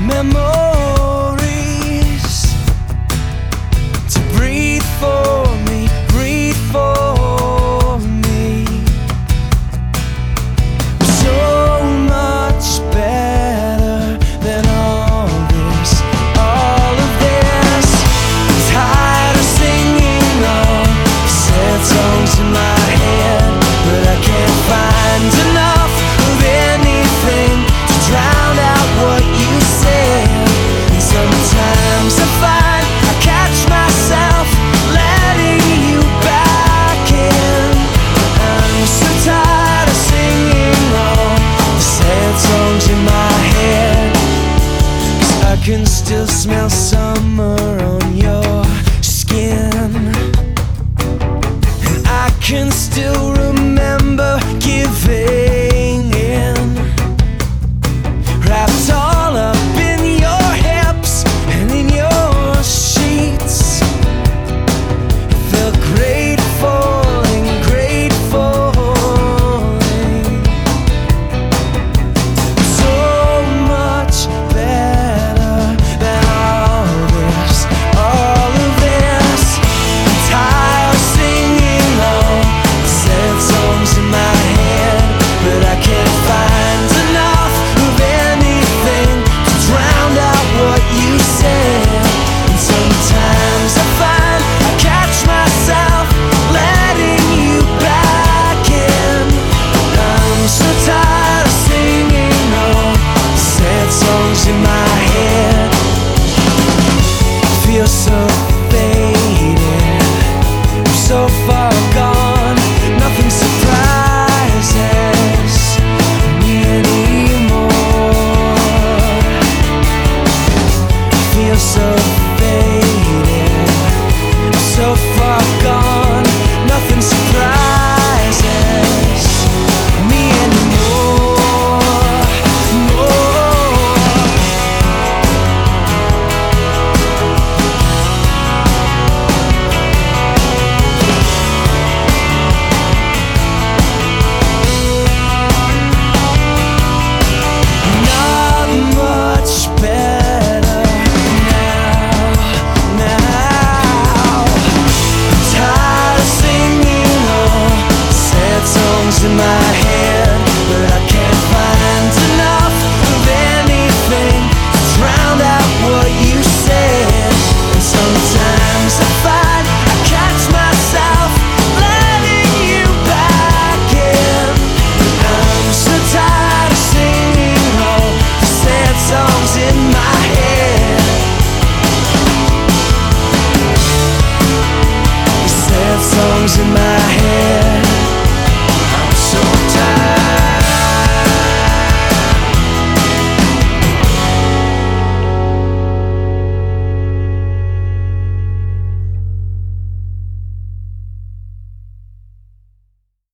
memories to breathe for me, breathe for me. So much better than all this, all of this. I'm tired of singing all the sad songs in my head, but I can't find enough of anything to drown out what you said. And sometimes I find I catch myself letting you back in. I'm so tired of singing all the sad songs in my head, 'cause I can still smell summer on your skin, and I can still remember giving in, wrapped all up in your hips and in your sheets. It felt great falling, great falling. So much better than all this, all of this. I'm tired of singing all the sad songs in my head, but I can't find enough of anything to drown out what you said. And sometimes I find I catch myself letting you back in. I'm so tired of singing all the sad songs in my